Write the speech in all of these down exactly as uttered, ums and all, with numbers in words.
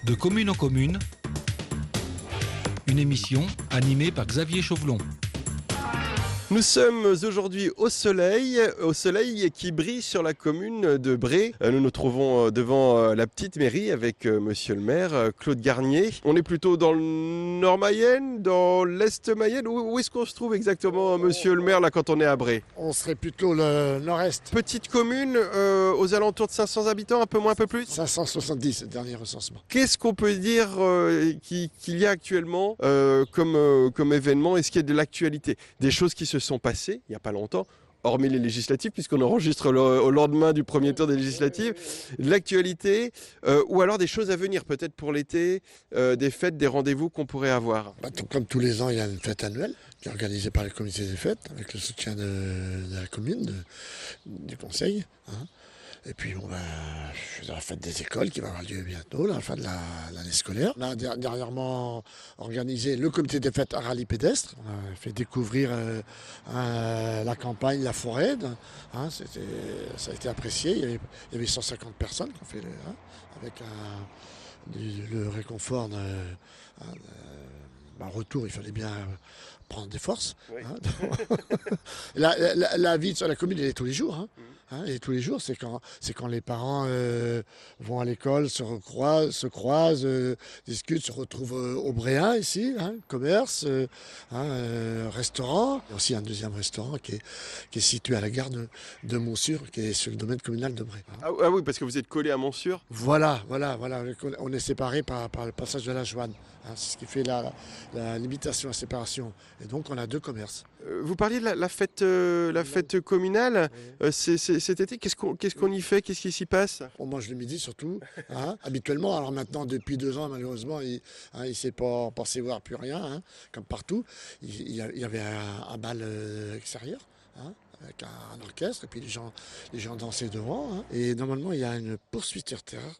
De commune en commune, une émission animée par Xavier Chauvelon. Nous sommes aujourd'hui au soleil, au soleil qui brille sur la commune de Bray. Nous nous trouvons devant la petite mairie avec monsieur le maire, Claude Garnier. On est plutôt dans le nord Mayenne, dans l'est Mayenne. Où est-ce qu'on se trouve exactement, monsieur le maire, là, quand on est à Bray? On serait plutôt le nord-est. Petite commune, euh, aux alentours de cinq cents habitants, un peu moins, un peu plus? cinq cent soixante-dix, le dernier recensement. Qu'est-ce qu'on peut dire euh, qu'il y a actuellement euh, comme, euh, comme événement? Est-ce qu'il y a de l'actualité? Des choses qui se sont passées il n'y a pas longtemps, hormis les législatives, puisqu'on enregistre le, au lendemain du premier tour des législatives, de l'actualité, euh, ou alors des choses à venir, peut-être pour l'été, euh, des fêtes, des rendez-vous qu'on pourrait avoir. Bah, comme tous les ans, il y a une fête annuelle qui est organisée par le comité des fêtes, avec le soutien de, de la commune, de, du conseil. Hein. Et puis, on va la fête des écoles qui va avoir lieu bientôt, la fin de l'année scolaire. On a dernièrement organisé le comité des fêtes à rallye pédestre. On a fait découvrir euh, euh, la campagne, la forêt. Hein, ça a été apprécié. Il y avait, il y avait cent cinquante personnes qui ont fait le, hein, avec un, du, le réconfort d'un retour. Il fallait bien prendre des forces. Oui. Hein. la, la, la vie sur la commune, elle est tous les jours. Hein. Mmh. Hein, et tous les jours, c'est quand, c'est quand les parents euh, vont à l'école, se recroisent, se croisent, euh, discutent, se retrouvent euh, au Bréen ici, hein, commerce, euh, hein, euh, restaurant. Il y a aussi un deuxième restaurant qui est, qui est situé à la gare de, de Montsûrs, qui est sur le domaine communal de Bray. Hein. Ah, ah oui, parce que vous êtes collé à Montsûrs. Voilà, voilà, voilà. On est séparés par, par le passage de la Joanne. Hein, c'est ce qui fait la, la, la limitation, la séparation. Et donc, on a deux commerces. Euh, vous parliez de la, la, fête, euh, la fête communale. Oui. Euh, c'est, c'est, cet été, qu'est-ce qu'on, qu'est-ce qu'on y fait? Qu'est-ce qui s'y passe? On mange le midi surtout, hein, habituellement. Alors maintenant, depuis deux ans, malheureusement, il ne hein, s'est pas passé voir plus rien, hein, comme partout. Il, il y avait un, un bal euh, extérieur. Hein, avec un, un orchestre, et puis les gens, les gens dansaient devant. Hein, et normalement, il y a une poursuite sur terre.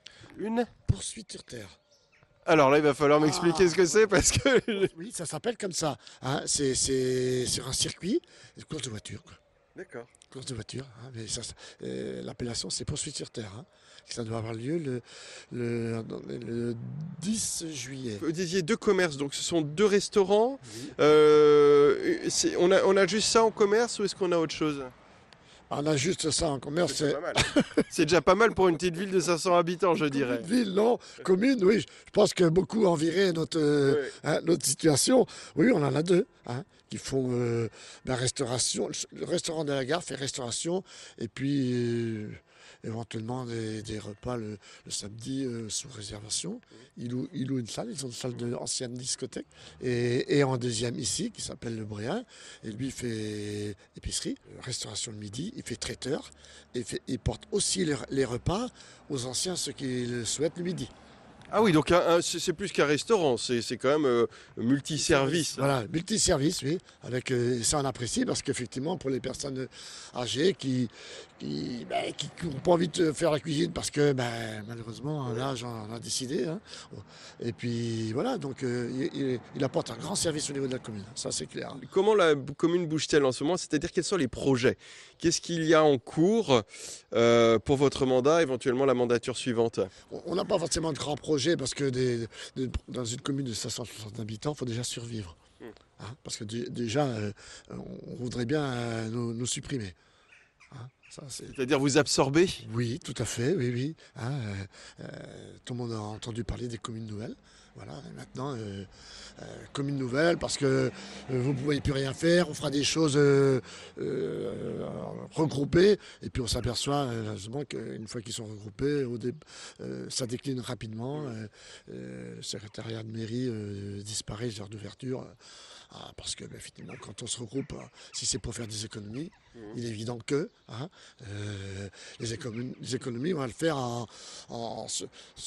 Une poursuite sur terre. Alors là, il va falloir m'expliquer ah, ce que c'est parce que... Oui, ça s'appelle comme ça. Hein, c'est, c'est sur un circuit, une course de voiture. Quoi. D'accord. Course de voiture. Hein, mais ça, euh, l'appellation, c'est poursuite sur terre. Hein. Ça doit avoir lieu le, le, le dix juillet. Vous disiez deux commerces, donc ce sont deux restaurants. Oui. Euh, c'est, on, a, on a juste ça en commerce ou est-ce qu'on a autre chose? On a juste ça en commerce. C'est, c'est... c'est déjà pas mal pour une petite ville de cinq cents habitants, je dirais. Une ville, non. Commune, oui. Je pense que beaucoup enviraient notre, euh, oui. hein, notre situation. Oui, on en a deux hein, qui font euh, la restauration. Le restaurant de la gare fait restauration et puis euh, éventuellement des, des repas le, le samedi euh, sous réservation. Ils louent, ils louent une salle, ils ont une salle d'ancienne discothèque. Et, et en deuxième ici, qui s'appelle le Bréen, et lui fait épicerie, restauration le midi, il fait traiteur, et fait, il porte aussi les, les repas aux anciens, ceux qui le souhaitent le midi. Ah oui, donc un, un, c'est plus qu'un restaurant, c'est, c'est quand même euh, multiservice. Voilà, multiservice, oui. Avec, euh, ça, on apprécie parce qu'effectivement, pour les personnes âgées qui qui ben, qui n'ont pas envie de faire la cuisine parce que ben, malheureusement, ouais. Là, j'en ai décidé. Hein. Et puis voilà, donc euh, il, il apporte un grand service au niveau de la commune, ça c'est clair. Comment la commune bouge-t-elle en ce moment? C'est-à-dire quels sont les projets? Qu'est-ce qu'il y a en cours euh, pour votre mandat, éventuellement la mandature suivante? On n'a pas forcément de grands projets parce que des, de, dans une commune de cinq cent soixante habitants, il faut déjà survivre. Mmh. Hein, parce que d- déjà, euh, on voudrait bien euh, nous, nous supprimer. Hein, ça, c'est... C'est-à-dire vous absorber? Oui, tout à fait, oui, oui. Hein, euh, euh, tout le monde a entendu parler des communes nouvelles. Voilà, et maintenant, euh, euh, commune nouvelle, parce que euh, vous ne pouvez plus rien faire, on fera des choses euh, euh, regroupées, et puis on s'aperçoit euh, qu'une fois qu'ils sont regroupés, au dé- euh, ça décline rapidement. Euh, euh, le secrétariat de mairie euh, disparaît, les heures d'ouverture. Euh, Ah, parce que, ben, effectivement, quand on se regroupe, hein, si c'est pour faire des économies, mmh. il est évident que hein, euh, les, économies, les économies, on va le faire en, en, en,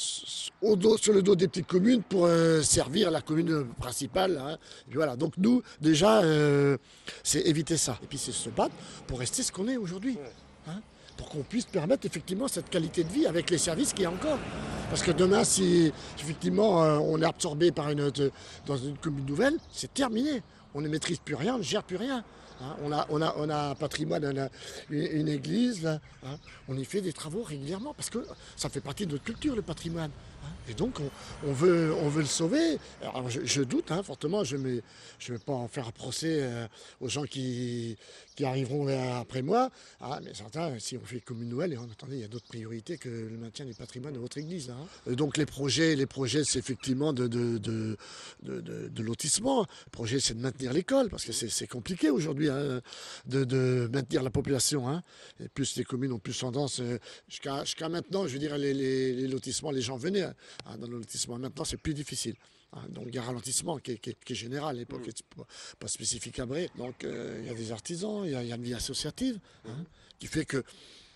au dos, sur le dos des petites communes pour euh, servir la commune principale. Hein. Et puis voilà. Donc nous, déjà, euh, c'est éviter ça. Et puis c'est se battre pour rester ce qu'on est aujourd'hui. Ouais. Hein, pour qu'on puisse permettre effectivement cette qualité de vie avec les services qu'il y a encore. Parce que demain, si effectivement euh, on est absorbé par une, de, dans une commune nouvelle, c'est terminé. On ne maîtrise plus rien, on ne gère plus rien. hein. On a, on a, on a un patrimoine, on a une, une église, là, hein. On y fait des travaux régulièrement parce que ça fait partie de notre culture, le patrimoine. Hein. Et donc, on, on, veut, on veut le sauver. Alors, je, je doute hein, fortement, je ne vais pas en faire un procès euh, aux gens qui, qui arriveront après moi. Ah, mais certains, si on fait commune Noël, et attendez, il y a d'autres priorités que le maintien du patrimoine de votre église. Là, hein. Donc, les projets, les projets c'est effectivement de, de, de, de, de, de lotissement. Le projet, c'est de maintenir l'école, parce que c'est compliqué aujourd'hui hein, de, de maintenir la population. Hein. Et plus les communes ont plus tendance, euh, jusqu'à jusqu'à maintenant, je veux dire, les, les, les lotissements, les gens venaient hein, dans le lotissement. Maintenant, c'est plus difficile. Hein, donc il y a un ralentissement qui est, qui est, qui est général, et pas, qui est pas, pas spécifique à Bray. Donc euh, il y a des artisans, il y a, il y a une vie associative hein, qui fait que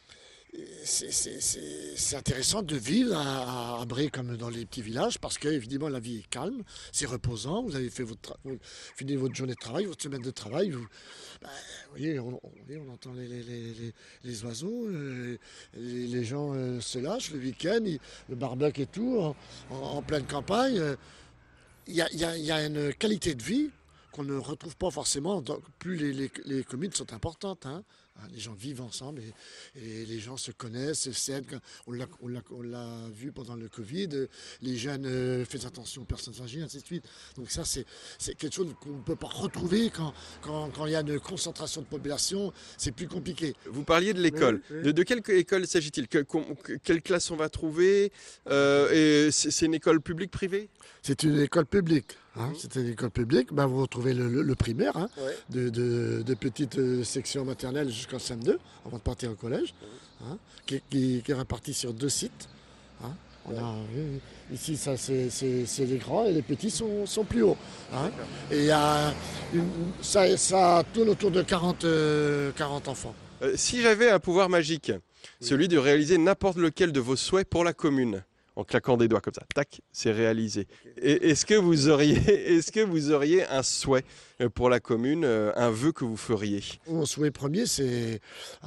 c'est intéressant de vivre à, à Bray comme dans les petits villages parce que évidemment la vie est calme, c'est reposant, vous avez fait votre vous finissez votre journée de travail, votre semaine de travail, vous, ben, vous voyez, on, on, on entend les, les, les, les oiseaux, euh, les, les gens euh, se lâchent le week-end, le barbecue et tout, en, en, en pleine campagne. Il y a, y a, y a une qualité de vie qu'on ne retrouve pas forcément, donc plus les, les, les communes sont importantes. Hein. Les gens vivent ensemble et, et les gens se connaissent, s'aident. On l'a vu pendant le Covid, les jeunes euh, font attention aux personnes âgées, ainsi de suite. Donc ça, c'est quelque chose qu'on ne peut pas retrouver quand, quand, quand il y a une concentration de population, c'est plus compliqué. Vous parliez de l'école. Oui, oui. de, de quelle école s'agit-il? que, que, Quelle classe on va trouver euh, C'est une école publique privée? C'est une école publique. Hein, mmh. C'est une école publique. Ben, vous retrouvez le, le, le primaire, hein, ouais. de, de, de petites euh, sections maternelles jusqu'en C M deux, avant de partir au collège, mmh. hein, qui, qui, qui est réparti sur deux sites. Hein. On ouais. a, euh, ici, c'est les grands et les petits sont, sont plus hauts. Hein. Et y a une, ça, ça tourne autour de quarante, euh, quarante enfants. Euh, si j'avais un pouvoir magique, oui. celui de réaliser n'importe lequel de vos souhaits pour la commune, en claquant des doigts comme ça, tac, c'est réalisé. Est-ce que vous auriez, est-ce que vous auriez un souhait pour la commune, un vœu que vous feriez? Mon souhait premier, c'est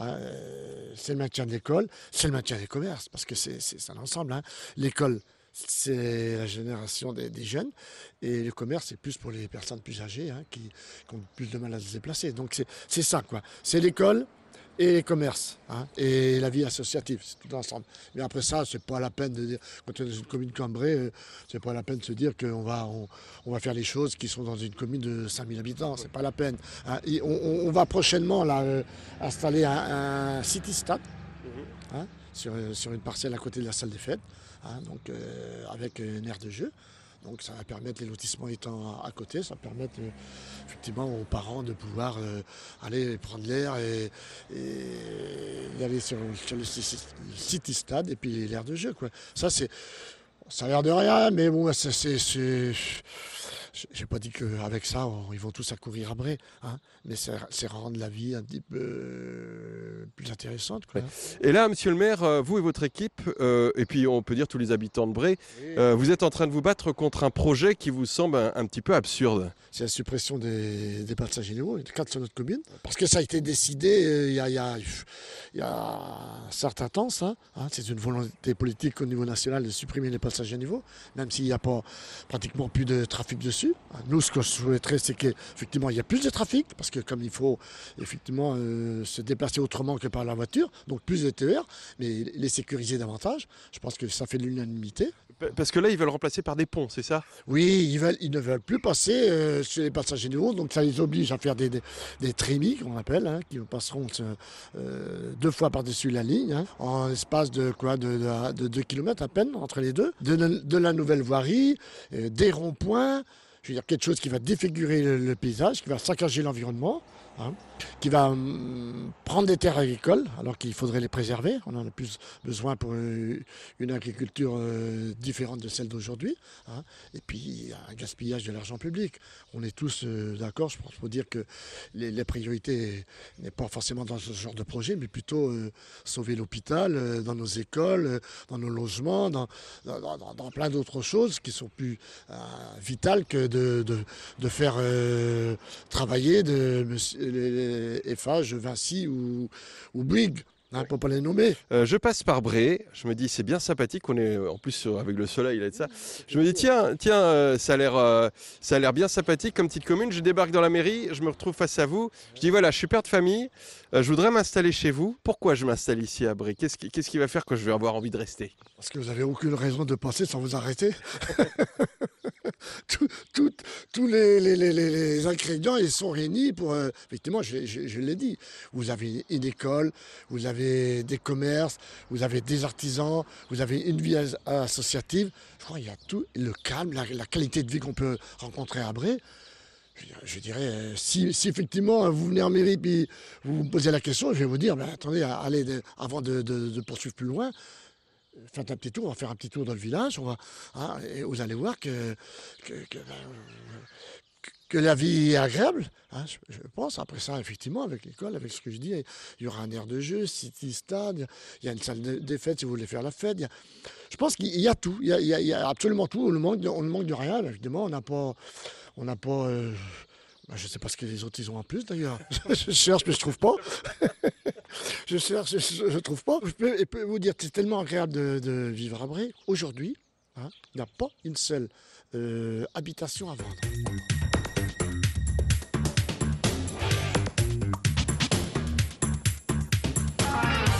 euh, le maintien de l'école, c'est le maintien des commerces, parce que c'est un ensemble. Hein. L'école, c'est la génération des, des jeunes, et le commerce, c'est plus pour les personnes plus âgées, hein, qui, qui ont plus de mal à se déplacer. Donc c'est ça, quoi. C'est l'école et les commerces, hein, et la vie associative, c'est tout ensemble. Mais après ça, c'est pas la peine de dire, quand on est dans une commune comme Bray, euh, c'est pas la peine de se dire qu'on va, on, on va faire les choses qui sont dans une commune de cinq mille habitants, c'est pas la peine. Hein. Et on, on va prochainement là, euh, installer un, un city stade, hein, sur, sur une parcelle à côté de la salle des fêtes, hein, donc, euh, avec une aire de jeu. Donc ça va permettre, les lotissements étant à côté, ça va permettre euh, effectivement aux parents de pouvoir euh, aller prendre l'air et, et aller sur, sur le, le city stade et puis l'aire de jeu, quoi. Ça, c'est, ça a l'air de rien, mais bon, c'est... J'ai pas dit qu'avec ça, on, ils vont tous accourir à Bray, hein, mais c'est rendre la vie un petit peu euh, plus intéressante, quoi. Et là, monsieur le maire, vous et votre équipe, euh, et puis on peut dire tous les habitants de Bray, oui. euh, vous êtes en train de vous battre contre un projet qui vous semble un, un petit peu absurde. C'est la suppression des, des passages généraux, des cadres sur notre commune, parce que ça a été décidé euh, il, y a, il, y a, il y a un certain temps, ça. Hein, c'est une volonté politique au niveau national de supprimer les passages à niveau, même s'il n'y a pas pratiquement plus de trafic dessus. Nous, ce que je souhaiterais, c'est qu'effectivement, il y a plus de trafic, parce que comme il faut effectivement euh, se déplacer autrement que par la voiture, donc plus de T E R, mais les sécuriser davantage. Je pense que ça fait de l'unanimité. Parce que là, ils veulent remplacer par des ponts, c'est ça? Oui, ils, veulent, ils ne veulent plus passer euh, sur les passages généraux, donc ça les oblige à faire des, des, des trémies, qu'on appelle, hein, qui passeront euh, deux fois par-dessus la ligne, hein, en espace de quoi, de, de, de deux kilomètres à peine entre les deux, de, de la nouvelle voirie, euh, des ronds-points. Je veux dire, quelque chose qui va défigurer le, le paysage, qui va saccager l'environnement, hein, qui va hum, prendre des terres agricoles, alors qu'il faudrait les préserver. On en a plus besoin pour euh, une agriculture euh, différente de celle d'aujourd'hui. Hein. Et puis, un gaspillage de l'argent public. On est tous euh, d'accord, je pense, pour dire que les, les priorités n'est pas forcément dans ce genre de projet, mais plutôt euh, sauver l'hôpital, euh, dans nos écoles, euh, dans nos logements, dans, dans, dans, dans plein d'autres choses qui sont plus euh, vitales que de, de, de faire euh, travailler de, les, les Eiffage, Vinci ou, ou Bouygues. hein, pour pas les nommer. Euh, je passe par Bray, je me dis c'est bien sympathique, on est en plus euh, avec le soleil là et de ça. Je me dis tiens, tiens, euh, ça a l'air, euh, ça a l'air bien sympathique comme petite commune. Je débarque dans la mairie, je me retrouve face à vous. Je dis voilà, je suis père de famille, euh, je voudrais m'installer chez vous. Pourquoi je m'installe ici à Bray? Qu'est-ce qui, qu'est-ce qui va faire que je vais avoir envie de rester? Parce que vous n'avez aucune raison de passer sans vous arrêter. Tout- tout- tous les, les- les- les- les ingrédients ils sont réunis pour... euh, effectivement, je, je- je l'ai dit, vous avez une école, vous avez des commerces, vous avez des artisans, vous avez une vie as- associative. Je crois qu'il y a tout, le calme, la, la qualité de vie qu'on peut rencontrer à Bray. Je, dirais- je dirais, euh, si, si effectivement vous venez en mairie et vous me posez la question, je vais vous dire, ben, attendez, allez, de- avant de, de- de poursuivre plus loin, faites un petit tour, on va faire un petit tour dans le village, on va, hein, et vous allez voir que, que, que, que la vie est agréable, hein, je, je pense. Après ça, effectivement, avec l'école, avec ce que je dis, il y aura un aire de jeu, City Stade, il y a une salle de- des fêtes si vous voulez faire la fête. il y a- je pense qu'il y a tout, il y a, il y a- il y a absolument tout, on ne manque, de- on ne manque de rien, évidemment, on n'a pas... On n'a pas euh, bah, je ne sais pas ce que les autres ils ont en plus d'ailleurs. Je cherche mais je ne trouve pas. Je cherche, je ne trouve pas. Je peux, je peux vous dire que c'est tellement agréable de, de vivre à Bray. Aujourd'hui, hein, il n'y a pas une seule euh, habitation à vendre.